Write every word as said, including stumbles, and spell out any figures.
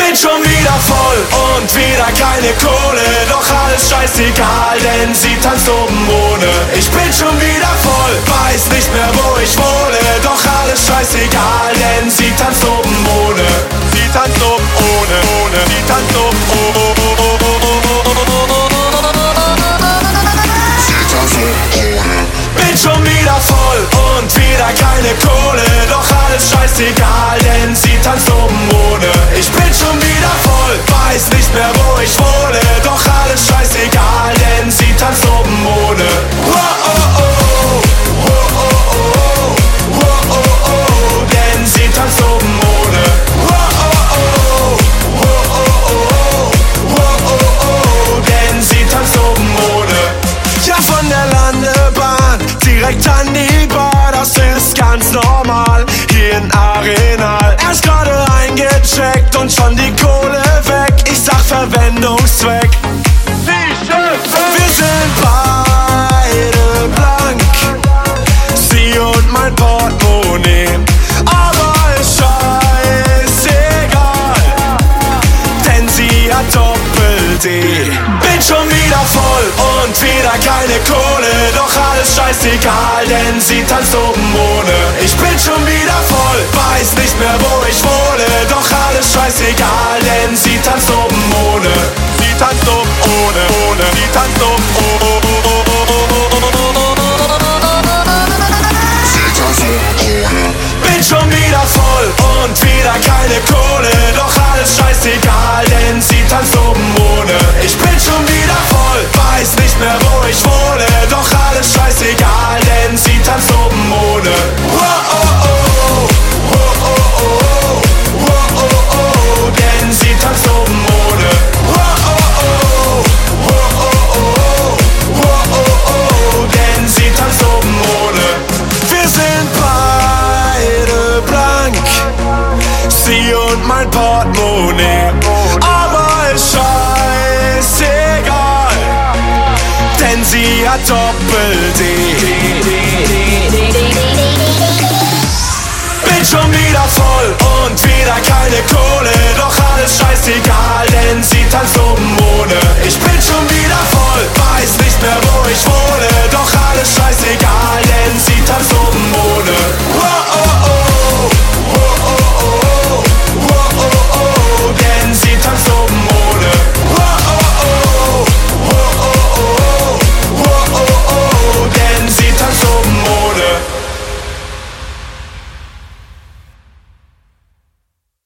Bin schon wieder voll und wieder keine Kohle, doch alles scheißegal, denn sie tanzt oben ohne. Ich bin schon wieder voll, weiß nicht mehr wo ich wohne, doch alles scheißegal, denn sie tanzt oben ohne. Sie tanzt oben ohne, ohne, sie tanzt oben ohne. Bin schon wieder voll und wieder keine Kohle, doch alles scheißegal, denn sie tanzt oben ohne. Ich bin schon wieder voll, weiß nicht mehr wo ich wohne, doch alles scheißegal, denn sie tanzt oben ohne. Oh, oh, oh, oh, oh, oh, oh, oh, oh, oh, denn sie tanzt oben ohne. Oh, oh, oh, oh, oh, oh, oh, oh, oh, denn sie tanzt oben ohne. Ja, von der Landebahn direkt an die Bar, das ist ganz normal, hier in Arenal. Erst gerade eingecheckt und schon die Kohle weg, ich sag Verwendungszweck. Wir sind beide blank, sie und mein Portemonnaie, aber ist scheißegal, denn sie hat Doppel-D. Bin schon wieder voll und wieder keine Kohle, doch alles scheißegal, denn sie tanzt oben ohne. Ich bin schon wieder voll, weiß nicht mehr wo ich wohne, doch alles scheißegal, denn sie tanzt oben ohne. Sie tanzt oben ohne, ohne, sie tanzt oben ohne. Sie tanzt oben ohne. Bin schon wieder voll und wieder keine Kohle, doch alles scheißegal, denn sie tanzt oben ohne. Ich bin schon wieder voll, weiß nicht mehr wo ich wohne, doch alles scheißegal, denn sie tanzt oben ohne. Oh, oh, oh, oh, oh, oh, oh, oh, oh, denn sie tanzt oben ohne. Oh, oh, oh, oh, oh, oh, oh, oh, denn sie tanzt oben ohne. Wir sind beide blank, sie und mein Portemonnaie, aber ist scheißegal, denn sie hat Doppel-D.